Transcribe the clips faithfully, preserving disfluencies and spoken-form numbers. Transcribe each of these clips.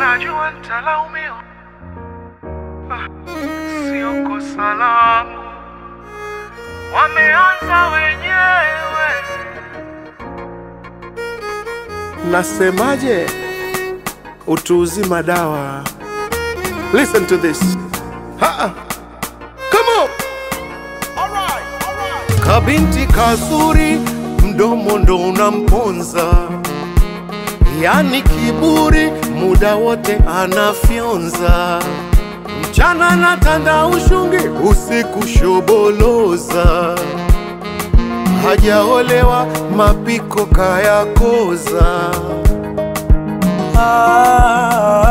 najua nitalaumiwa, ah, sio kosa langu, wameanza wenyewe. Nasemaje? Utu uzima dawa. Listen to this. Ha-ha. Come on. All right, all right. Kabinti kazuri, mdomo ndo unamponza, yani kiburi muda wote anafyonza. Mchana natanda ushungi, usiku shoboloza. Hajaolewa mapiko kayakoza. Ah,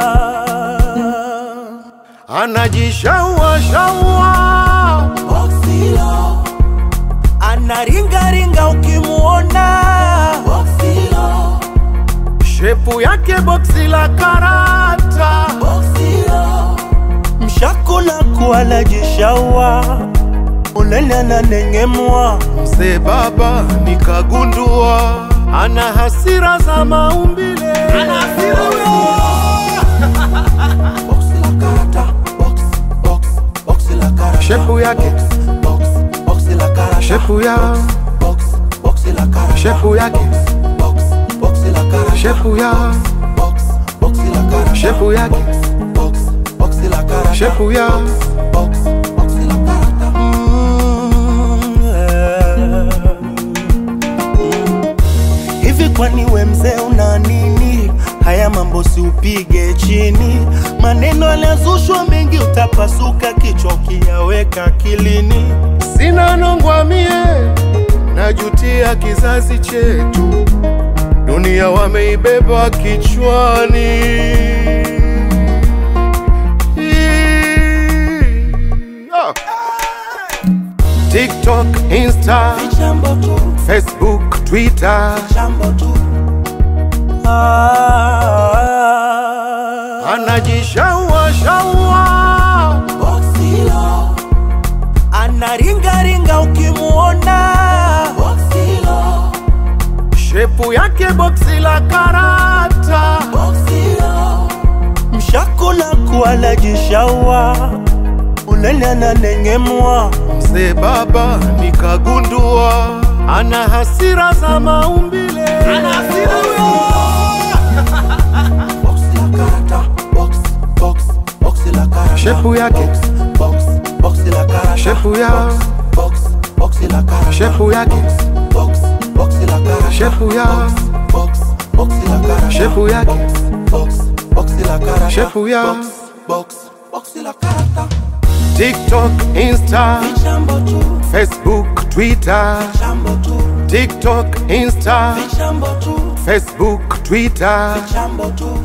anajishaua shaua Boxilo, anaringa ringa ukimuona Boxilo, shepu yake boxi la karata Boxilo, mshakula kuala jishaua, unene na nengemwa. mzee baba nikagundua, ana hasira za maumbile, ana hasira Boxi la karata, box, box, boxi la karata, shepu yake, box, boxi la karata, shepu ya, box, boxi la karata, shepu yake, box, boxi la karata, shepu ya, box, boxi la karata, shepu yake, box, boxi la karata, shepu ya, box, boxi la karata. Hivi kwani we mzee una nini? Haya mambo si upige chini, maneno yanazushwa mengi, utapasuka kichwa ukiyaweka akilini. sina nongwa mie, najutia kizazi chetu, dunia wameibeba kichwani. Oh. TikTok, Insta, Jambo tu, Facebook, Twitter, jambo tu. Ah, anajishaua shaua Boxilo, anaringa ringa ukimuona Boxilo, shepu yake boxi la karata Boxilo, mshakula kuala jishaua, unene na nengemwa. mzee baba nikagundua, ana hasira za maumbile, ana hasira Boxi la karata, box, box, boxi la karata, shepu yake, box, boxi la karata, shepu ya, box, boxi la karata, shepu yake, box, boxi la karata, shepu ya, box, boxi la karata, shepu yake, box, boxi la karata, shepu ya, box, box, boxi la karata. TikTok, Insta, Jambo tu, Facebook, Twitter, jambo tu, TikTok, Insta, jambo tu, Facebook, Twitter, jambo tu.